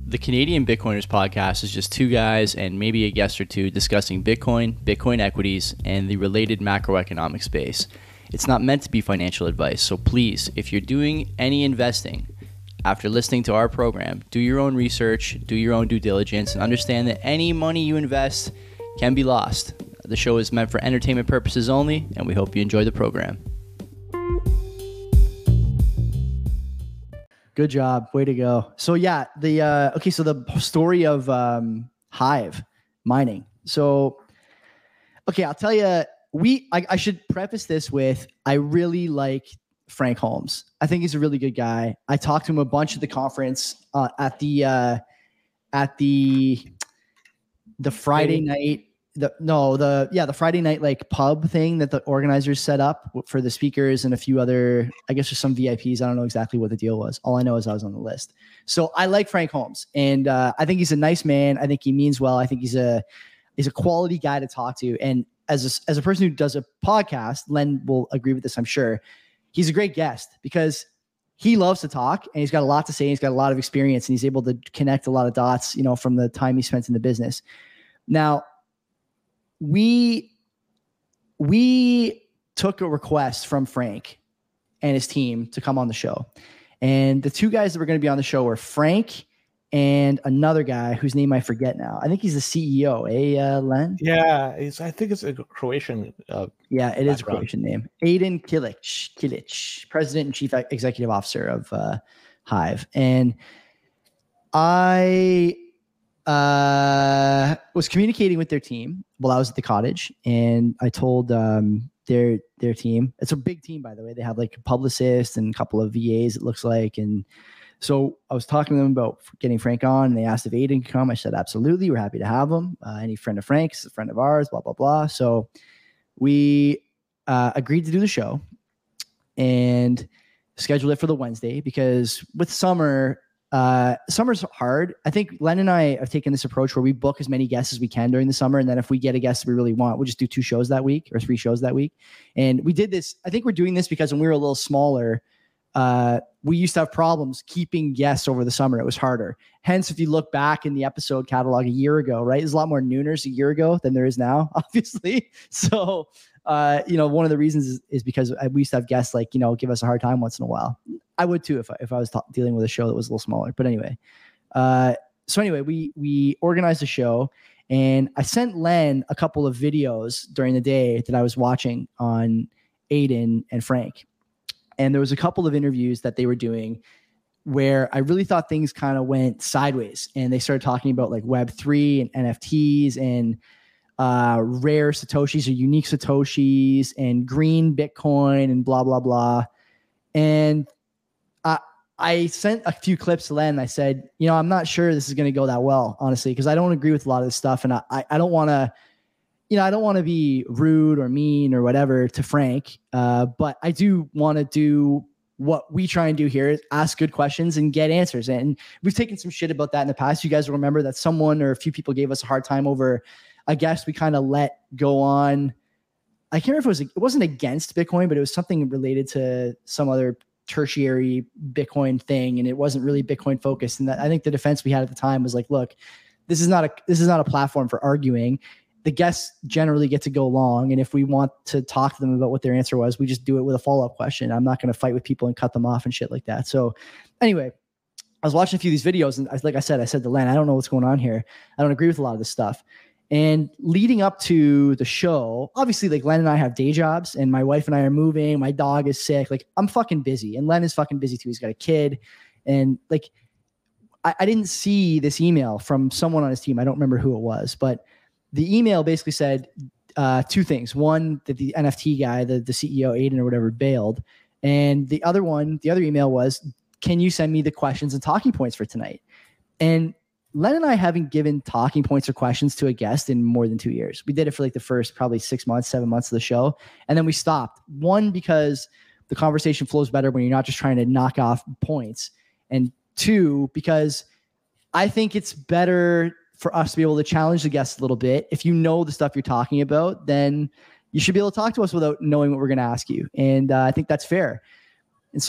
The Canadian Bitcoiners podcast is just two guys and maybe a guest or two discussing Bitcoin, Bitcoin equities, and the related macroeconomic space. It's not meant to be financial advice, so please, if you're doing any investing after listening to our program, do your own research, do your own due diligence, and understand that any money you invest can be lost. The show is meant for entertainment purposes only, and we hope you enjoy the program. Good job. Way to go. So yeah, the story of Hive mining. So, okay, I'll tell you, I should preface this with, I really like Frank Holmes. I think he's a really good guy. I talked to him a bunch at the conference at the Friday night. The Friday night like pub thing that the organizers set up for the speakers and a few other, I guess there's some VIPs. I don't know exactly what the deal was. All I know is I was on the list. So I like Frank Holmes, and I think he's a nice man. I think he means well. I think he's a quality guy to talk to. And as a person who does a podcast, Len will agree with this, I'm sure. He's a great guest because he loves to talk and he's got a lot to say. And he's got a lot of experience and he's able to connect a lot of dots, from the time he spent in the business. Now, we took a request from Frank and his team to come on the show. And the two guys that were going to be on the show were Frank and another guy whose name I forget now. I think he's the CEO, Len? Yeah, I think it's a Croatian. Yeah, it is a Croatian name. Aiden Kilic, President and Chief Executive Officer of Hive. And I was communicating with their team while I was at the cottage, and I told their team, it's a big team, by the way. They have like a publicist and a couple of VAs, it looks like. And so I was talking to them about getting Frank on, and they asked if Aiden could come. I said, absolutely. We're happy to have him. Any friend of Frank's, a friend of ours, blah, blah, blah. So we agreed to do the show and scheduled it for the Wednesday because with summer's hard. I think Len and I have taken this approach where we book as many guests as we can during the summer. And then if we get a guest we really want, we'll just do 2 shows that week or 3 shows that week. And we did this. I think we're doing this because when we were a little smaller, we used to have problems keeping guests over the summer. It was harder. Hence, if you look back in the episode catalog a year ago, right, there's a lot more nooners a year ago than there is now, obviously. So, one of the reasons is because we used to have guests like, give us a hard time once in a while. I would too if I was dealing with a show that was a little smaller. But anyway, we organized a show, and I sent Len a couple of videos during the day that I was watching on Aiden and Frank. And there was a couple of interviews that they were doing where I really thought things kind of went sideways, and they started talking about like Web3 and NFTs and rare Satoshis or unique Satoshis and green Bitcoin and blah, blah, blah. And I sent a few clips to Len. I said, I'm not sure this is going to go that well, honestly, because I don't agree with a lot of this stuff. And I don't want to, I don't want to be rude or mean or whatever to Frank. But I do want to do what we try and do here, is ask good questions and get answers. And we've taken some shit about that in the past. You guys will remember that someone or a few people gave us a hard time over a guest we kind of let go on. I can't remember if it wasn't against Bitcoin, but it was something related to some other tertiary Bitcoin thing, and it wasn't really Bitcoin focused. And I think the defense we had at the time was like, look, this is not a platform for arguing. The guests generally get to go long, and if we want to talk to them about what their answer was, we just do it with a follow-up question. I'm not going to fight with people and cut them off and shit like that. So anyway, I was watching a few of these videos, and like I said to Len, I don't know what's going on here. I don't agree with a lot of this stuff. And leading up to the show, obviously, like Len and I have day jobs, and my wife and I are moving. My dog is sick. Like, I'm fucking busy, and Len is fucking busy too. He's got a kid, and like, I didn't see this email from someone on his team. I don't remember who it was, but the email basically said 2 things. One, that the NFT guy, the CEO, Aiden or whatever, bailed, and the other email was, "Can you send me the questions and talking points for tonight?" And Len and I haven't given talking points or questions to a guest in more than 2 years. We did it for like the first probably 6 months, 7 months of the show. And then we stopped. 1, because the conversation flows better when you're not just trying to knock off points. And 2, because I think it's better for us to be able to challenge the guests a little bit. If you know the stuff you're talking about, then you should be able to talk to us without knowing what we're going to ask you. And I think that's fair. And so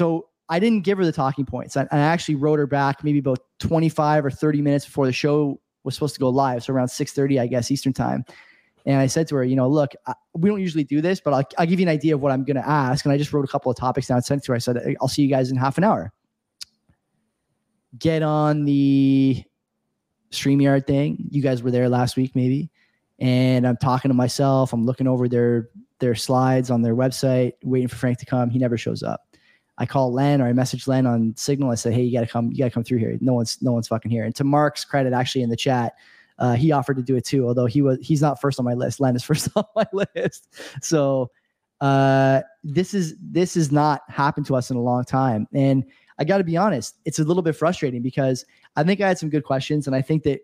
I didn't give her the talking points. I actually wrote her back maybe about 25 or 30 minutes before the show was supposed to go live. So around 6:30, I guess, Eastern time. And I said to her, look, we don't usually do this, but I'll give you an idea of what I'm going to ask. And I just wrote a couple of topics down and sent it to her. I said, I'll see you guys in half an hour. Get on the StreamYard thing. You guys were there last week, maybe. And I'm talking to myself. I'm looking over their slides on their website, waiting for Frank to come. He never shows up. I call Len, or I message Len on Signal. I say, hey, you gotta come through here. No one's fucking here. And to Mark's credit, actually in the chat, he offered to do it too, although he's not first on my list. Len is first on my list. So this has not happened to us in a long time. And I got to be honest, it's a little bit frustrating because I think I had some good questions, and I think that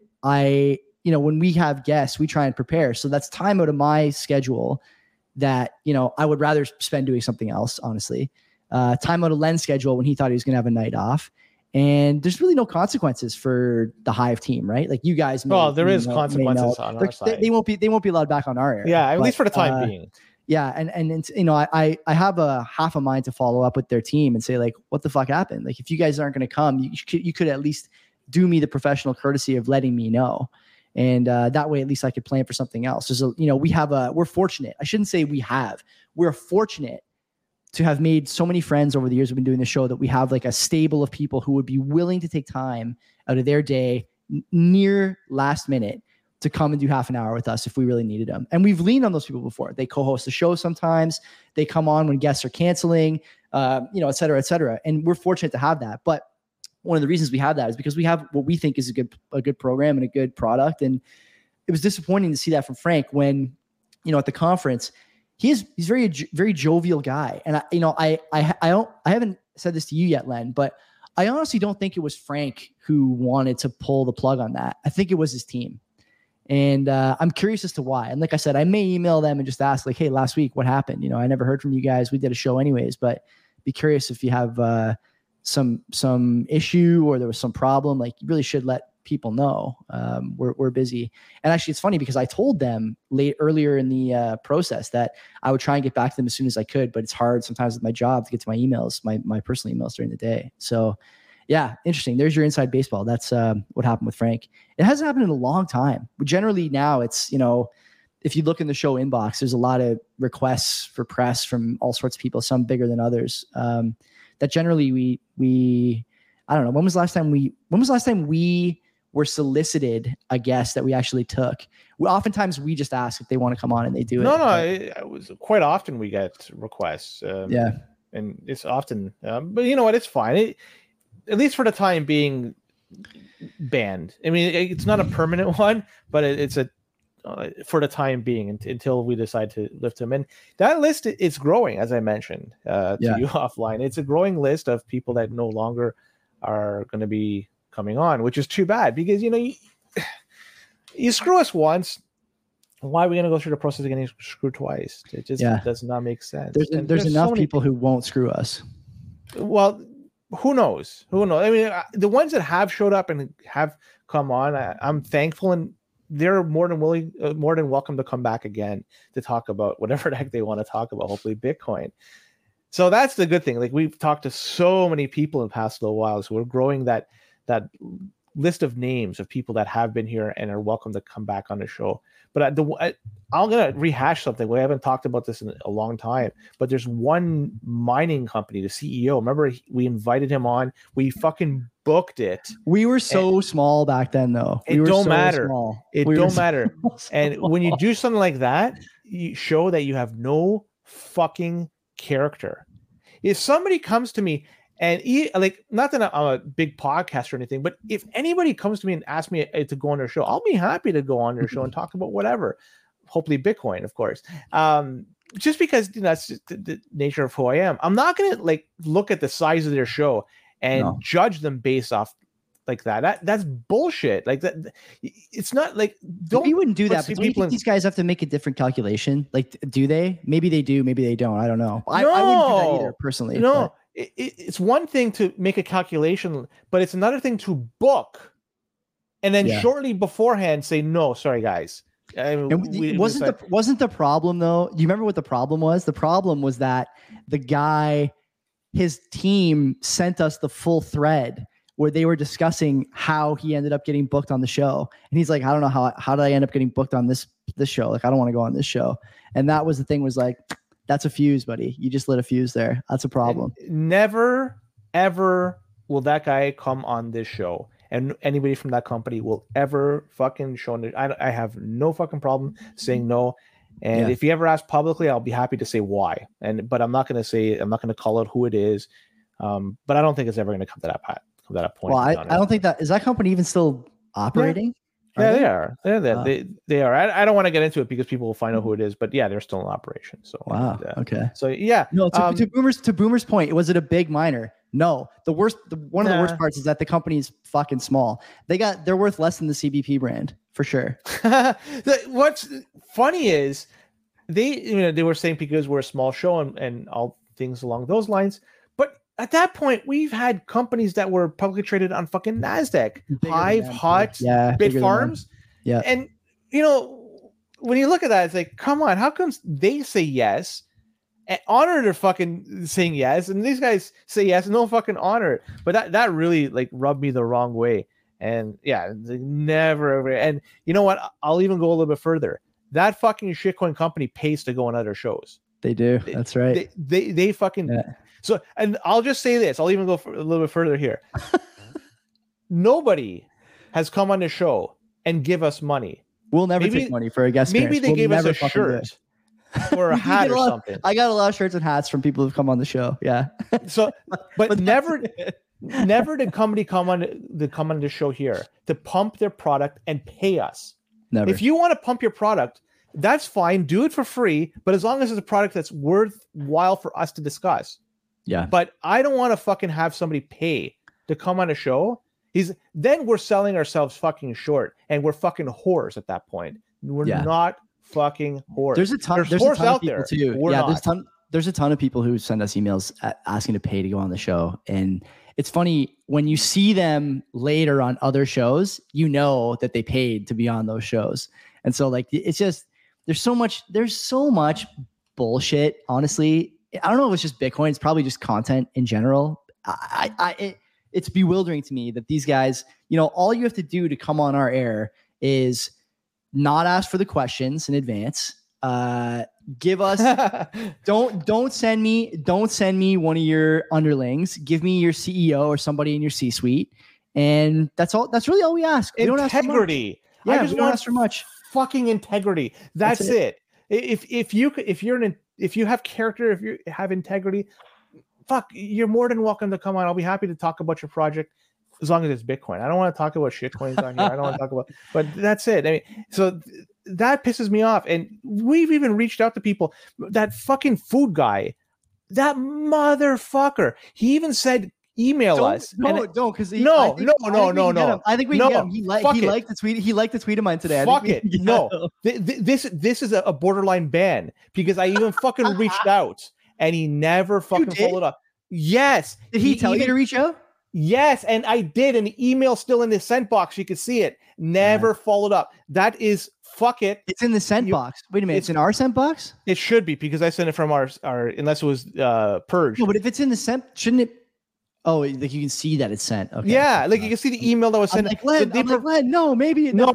when we have guests, we try and prepare. So that's time out of my schedule that, I would rather spend doing something else, honestly. Time out of Len's schedule when he thought he was going to have a night off. And there's really no consequences for the Hive team, right? Like you guys. There is consequences on our side. They won't be allowed back on our area. Yeah, at least for the time being. Yeah, and it's, I have a half a mind to follow up with their team and say, like, what the fuck happened? Like, if you guys aren't going to come, you could at least do me the professional courtesy of letting me know. And that way, at least I could plan for something else. So, we're fortunate. I shouldn't say we're fortunate to have made so many friends over the years we've been doing the show that we have like a stable of people who would be willing to take time out of their day near last minute to come and do half an hour with us if we really needed them. And we've leaned on those people before. They co-host the show sometimes. They come on when guests are canceling, et cetera, et cetera. And we're fortunate to have that. But one of the reasons we have that is because we have what we think is a good program and a good product. And it was disappointing to see that from Frank when, at the conference, he's very, very jovial guy. And I haven't said this to you yet, Len, but I honestly don't think it was Frank who wanted to pull the plug on that. I think it was his team. And I'm curious as to why. And like I said, I may email them and just ask, like, hey, last week, what happened? I never heard from you guys. We did a show anyways, but be curious if you have some issue or there was some problem. Like, you really should let people know. We're busy. And actually, it's funny because I told them earlier in the process that I would try and get back to them as soon as I could, but it's hard sometimes with my job to get to my emails, my personal emails during the day. So yeah, interesting. There's your inside baseball. That's what happened with Frank. It hasn't happened in a long time. But generally now it's, if you look in the show inbox, there's a lot of requests for press from all sorts of people, some bigger than others. That generally we I don't know. When was the last time we were solicited a guest that we actually took? Oftentimes we just ask if they want to come on and they do it. No, it was quite often we get requests. Yeah. And it's often, but you know what? It's fine. At least for the time being, banned. I mean, it's not a permanent one, but it's a for the time being until we decide to lift them. And that list is growing, as I mentioned to you offline. It's a growing list of people that no longer are going to be coming on, which is too bad because you screw us once. Why are we going to go through the process of getting screwed twice? It just does not make sense. There's enough people who won't screw us. Well, who knows? I mean, the ones that have showed up and have come on, I'm thankful, and they're more than welcome to come back again to talk about whatever the heck they want to talk about. Hopefully, Bitcoin. So that's the good thing. Like, we've talked to so many people in the past little while, so we're growing that list of names of people that have been here and are welcome to come back on the show. But I'm going to rehash something. We haven't talked about this in a long time, but there's one mining company, the CEO. Remember, we invited him on. We fucking booked it. We were so small back then, though. It don't matter. It don't matter. And when you do something like that, you show that you have no fucking character. If somebody comes to me and not that I'm a big podcast or anything, but if anybody comes to me and asks me to go on their show, I'll be happy to go on their show and talk about whatever. Hopefully Bitcoin, of course. Just because that's just the nature of who I am. I'm not going to look at the size of their show and judge them based off like that. That's bullshit. Like that, it's not like we wouldn't do that. But don't you think these guys have to make a different calculation? Like, do they? Maybe they do. Maybe they don't. I don't know. I wouldn't do that either personally. No. But it's one thing to make a calculation, but it's another thing to book and then shortly beforehand say, no, sorry, guys. Wasn't the problem though? Do you remember what the problem was? The problem was that the guy his team sent us the full thread where they were discussing how he ended up getting booked on the show. And he's like, I don't know how did I end up getting booked on this show? Like, I don't want to go on this show. And that was the thing, was like, that's a fuse, buddy. You just lit a fuse there. That's a problem. And never, ever will that guy come on this show. And anybody from that company will ever fucking show. I have no fucking problem saying no. And if you ever ask publicly, I'll be happy to say why. But I'm not going to call out who it is. But I don't think it's ever going to come to that point. Well, I don't think is that company even still operating? Yeah, they are. They are. I don't want to get into it because people will find out who it is, but yeah, they're still in operation. So wow. Okay. So yeah. No, to Boomer's point, was it a big minor? No. One of the worst parts is that the company is fucking small. They're worth less than the CBP brand for sure. What's funny is they were saying because we're a small show and all things along those lines. But at that point, we've had companies that were publicly traded on fucking NASDAQ, Hive, Hut, Bitfarms. Yeah. And, when you look at that, it's like, come on, how come they say yes and honor their fucking saying yes? And these guys say yes and don't fucking honor it. But that really like rubbed me the wrong way. And yeah, never ever. And you know what? I'll even go a little bit further. That fucking shitcoin company pays to go on other shows. They do. That's right. They fucking. Yeah. So, and I'll just say this. I'll even go a little bit further here. Nobody has come on the show and give us money. We'll never take money for a guest. Maybe they gave us a shirt or a hat or something. I got a lot of shirts and hats from people who've come on the show. Yeah. So, but never did company come on the show here to pump their product and pay us. Never. If you want to pump your product, that's fine. Do it for free, but as long as it's a product that's worthwhile for us to discuss. Yeah. But I don't want to fucking have somebody pay to come on a show. Then we're selling ourselves fucking short, and we're fucking whores at that point. We're not fucking whores. There's a ton of people too. There's a ton of people who send us emails asking to pay to go on the show. And it's funny when you see them later on other shows, you know that they paid to be on those shows. And so like, it's just, there's so much bullshit. Honestly, I don't know if it's just Bitcoin. It's probably just content in general. It's bewildering to me that these guys, all you have to do to come on our air is not ask for the questions in advance. Give us, don't send me one of your underlings. Give me your CEO or somebody in your C-suite. And that's all. That's really all we ask. We don't ask for much. Yeah, we don't ask for much. Fucking integrity. That's it. If you have character, if you have integrity, you're more than welcome to come on. I'll be happy to talk about your project as long as it's Bitcoin. I don't want to talk about shitcoins on here. I don't want to talk about, but that's it. I mean, so that pisses me off. And we've even reached out to people. That fucking food guy, that motherfucker. He even said, email us. No, because no. I think we can get him. He liked the tweet. He liked the tweet of mine today. Fuck it. No, this is a borderline ban because I even fucking reached out. And he never fucking followed up. Yes. Did he tell you to reach out? Yes, and I did. And the email's still in the sent box. You could see it. Never followed up. That is, fuck it. It's in the sent box. Wait a minute. It's in our sent box? It should be because I sent it from our unless it was purged. No, but if it's in the sent, shouldn't it? Oh, like you can see that it's sent. Okay. Yeah, like you can see the email that was sent. Glenn, no, maybe. No.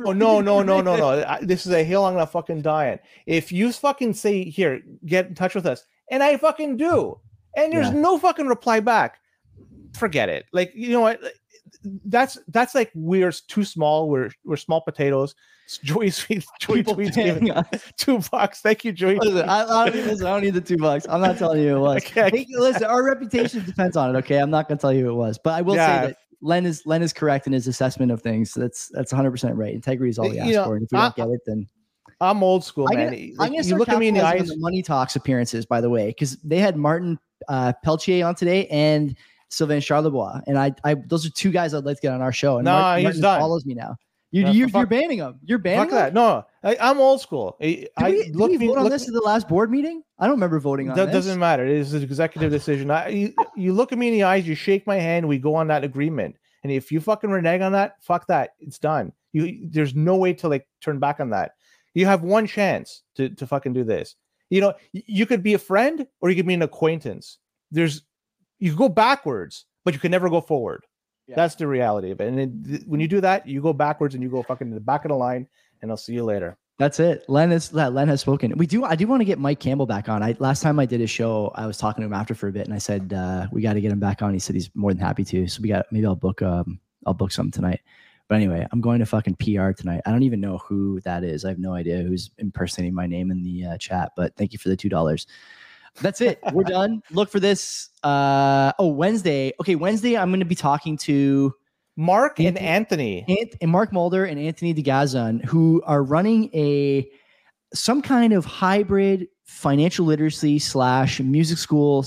This is a hill I'm gonna fucking die on. If you fucking say, here, get in touch with us. And I fucking do. And there's no fucking reply back. Forget it. Like, you know what? That's like we're too small. We're small potatoes. Joey tweets giving $2. Thank you, Joey. Listen, I don't need the $2. I'm not telling you it was. Okay. Listen, our reputation depends on it. Okay, I'm not gonna tell you it was, but I will say that Len is correct in his assessment of things. That's 100% right. Integrity is all we ask for, and if we don't get it, then. I'm old school, man. I'm gonna look at me in the eyes. The Money Talks appearances, by the way, because they had Martin Peltier on today and Sylvain Charlebois, and I those are two guys I'd like to get on our show. And Martin done. Follows me now. You're banning him. You're banning him. That. No, I'm old school. Did we vote on this at the last board meeting? I don't remember voting on this. That doesn't matter. It is an executive decision. You look at me in the eyes. You shake my hand. We go on that agreement. And if you fucking renege on that, fuck that. It's done. There's no way to like turn back on that. You have one chance to fucking do this. You could be a friend or you could be an acquaintance. you go backwards, but you can never go forward. Yeah. That's the reality of it. And when you do that, you go backwards and you go fucking to the back of the line, and I'll see you later. That's it. Len has spoken. I do want to get Mike Campbell back on. Last time I did a show, I was talking to him after for a bit, and I said we got to get him back on. He said he's more than happy to. So maybe I'll book something tonight. But anyway, I'm going to fucking PR tonight. I don't even know who that is. I have no idea who's impersonating my name in the chat. But thank you for the $2. That's it. We're done. Look for this. Wednesday. Okay, Wednesday I'm going to be talking to Mark and Anthony. And Mark Mulder and Anthony DeGazan, who are running some kind of hybrid financial literacy / music /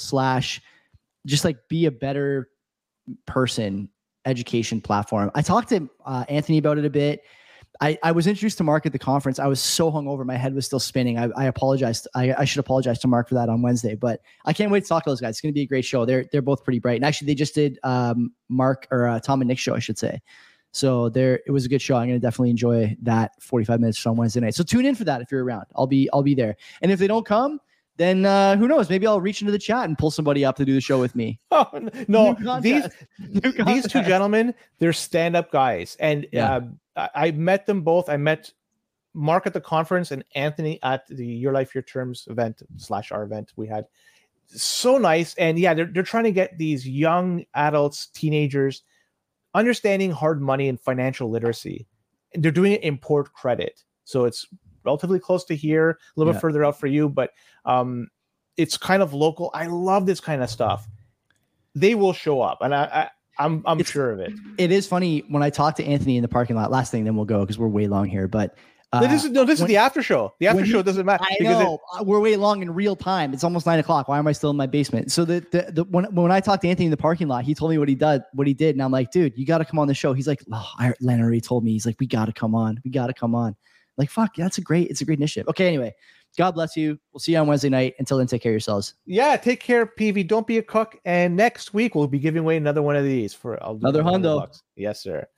just like be a better person education platform. I talked to Anthony about it a bit. I was introduced to Mark at the conference. I was so hungover. My head was still spinning. I apologized. I should apologize to Mark for that on Wednesday, but I can't wait to talk to those guys. It's going to be a great show. They're both pretty bright. And actually they just did Mark or Tom and Nick's show, I should say. So it was a good show. I'm going to definitely enjoy that 45 minutes on Wednesday night. So tune in for that if you're around. I'll be there. And if they don't come, then who knows? Maybe I'll reach into the chat and pull somebody up to do the show with me. Oh no, these two gentlemen, they're stand-up guys, and I met them both. I met Mark at the conference and Anthony at the Your Life, Your Terms event / our event we had. So nice, and they're trying to get these young adults, teenagers, understanding hard money and financial literacy, and they're doing it in Port Credit, so it's relatively close to here, a little bit further out for you, but it's kind of local. I love this kind of stuff. They will show up, and I'm sure of it. It is funny when I talk to Anthony in the parking lot. Last thing, then we'll go because we're way long here. But this is the after show. The after show doesn't matter. I know we're way long in real time. It's almost 9:00. Why am I still in my basement? So when I talked to Anthony in the parking lot, he told me what he did, and I'm like, dude, you got to come on the show. He's like, Len already told me. He's like, we got to come on. Like, fuck, it's a great initiative. Okay, anyway, God bless you. We'll see you on Wednesday night. Until then, take care of yourselves. Yeah, take care, PV. Don't be a cook. And next week, we'll be giving away another one of these for another $100. Yes, sir.